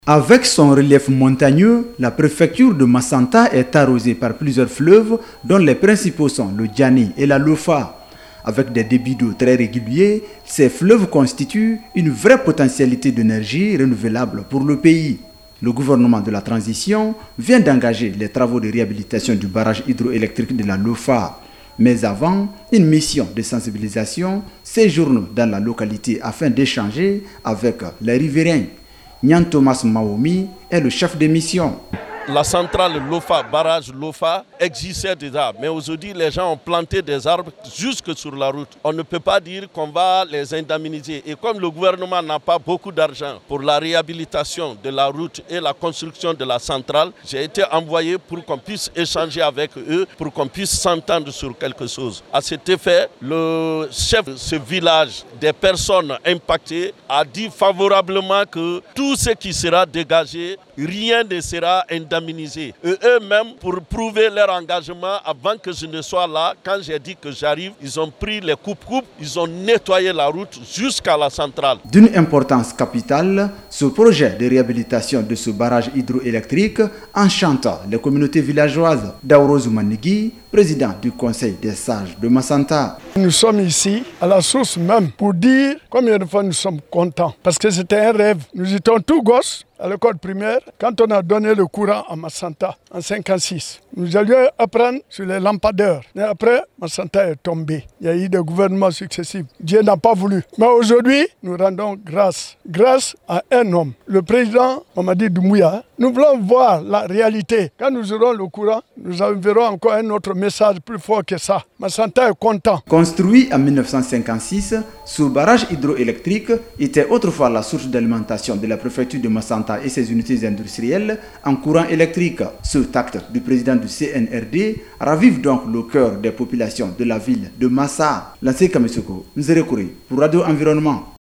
Avec son relief montagneux, la préfecture de Massanta est arrosée par plusieurs fleuves dont les principaux sont le Djani et la Lofa. Avec des débits d'eau très réguliers, ces fleuves constituent une vraie potentialité d'énergie renouvelable pour le pays. Le gouvernement de la transition vient d'engager les travaux de réhabilitation du barrage hydroélectrique de la Lofa. Mais avant, une mission de sensibilisation séjourne dans la localité afin d'échanger avec les riverains. Nyan Thomas Maomi est le chef de mission. La centrale Lofa, barrage Lofa, existait déjà. Mais aujourd'hui, les gens ont planté des arbres jusque sur la route. On ne peut pas dire qu'on va les indemniser. Et comme le gouvernement n'a pas beaucoup d'argent pour la réhabilitation de la route et la construction de la centrale, j'ai été envoyé pour qu'on puisse échanger avec eux, pour qu'on puisse s'entendre sur quelque chose. À cet effet, le chef de ce village, des personnes impactées, a dit favorablement que tout ce qui sera dégagé, rien ne sera indemnisé. Et eux-mêmes, pour prouver leur engagement, avant que je ne sois là, quand j'ai dit que j'arrive, ils ont pris les coupes-coupes, ils ont nettoyé la route jusqu'à la centrale. D'une importance capitale, ce projet de réhabilitation de ce barrage hydroélectrique enchante les communautés villageoises. Daouroz Manigui, président du conseil des sages de Massanta. Nous sommes ici à la source même pour dire combien de fois nous sommes contents. Parce que c'était un rêve. Nous étions tous gosses à l'école primaire quand on a donné le courant à Massanta en 1956. Nous allions apprendre sur les lampadaires. Mais après, Massanta est tombé. Il y a eu des gouvernements successifs. Dieu n'a pas voulu. Mais aujourd'hui, nous rendons grâce. Grâce à un homme, le président Mamadi Doumbouya. Nous voulons voir la réalité. Quand nous aurons le courant, nous enverrons encore un autre message plus fort que ça. Massanta est content. Construit en 1956, ce barrage hydroélectrique était autrefois la source d'alimentation de la préfecture de Massanta et ses unités industrielles en courant électrique. Ce acte du président du CNRD ravive donc le cœur des populations de la ville de Massa. Lancé Kamesoko, Nzere Kouré pour Radio Environnement.